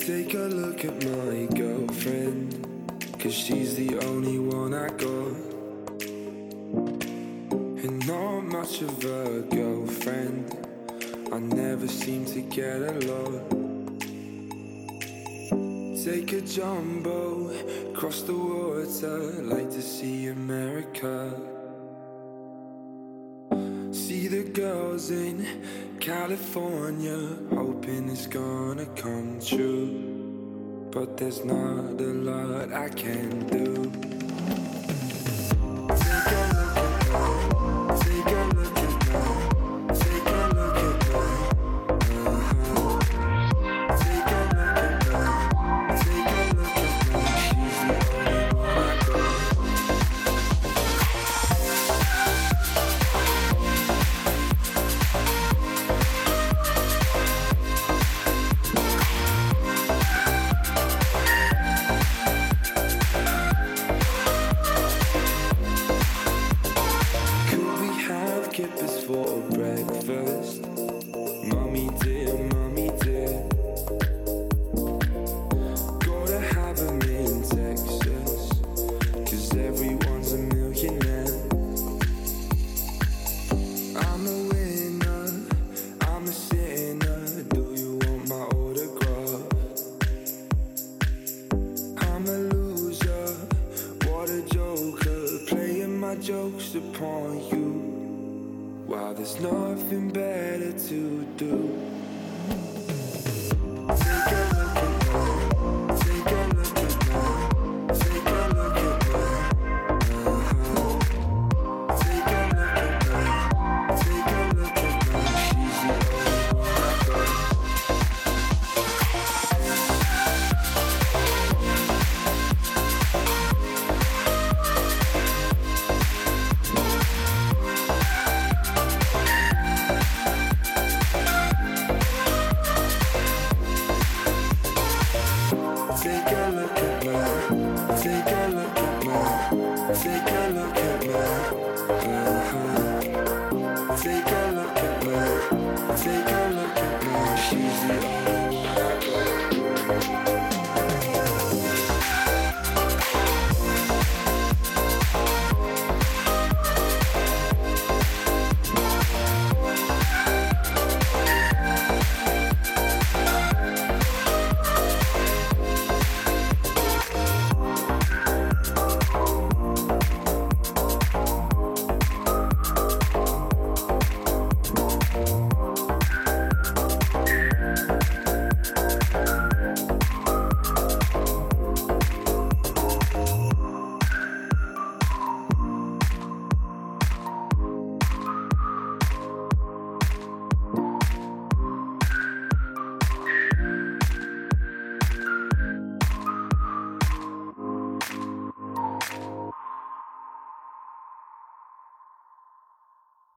Take a look at my girlfriend, 'cause she's the only one I got. And not much of a girlfriend, I never seem to get a lot. Take a jumbo, cross the water, like to see America. See the girls in California, hoping it's gonna come true. But there's not a lot I can do. Take a look at me, take a look at me, take a look at me. Take a look at me, take a look at me. She's the only one I got. Kippers for breakfast. Mommy dear, gotta have 'em in Texas, 'cause everyone's a millionaire. I'm a winner, I'm a sinner. Do you want my autograph? I'm a loser, what a joker, playing my jokes upon you. Wow, there's nothing better to do. Take a look at me, take a look at me, take a look at me. Take a look at me, take a look at me. She's the only one I got. Take a look at me, take a look at me, take a look at me. Take a look at me, take a look at me. She's the only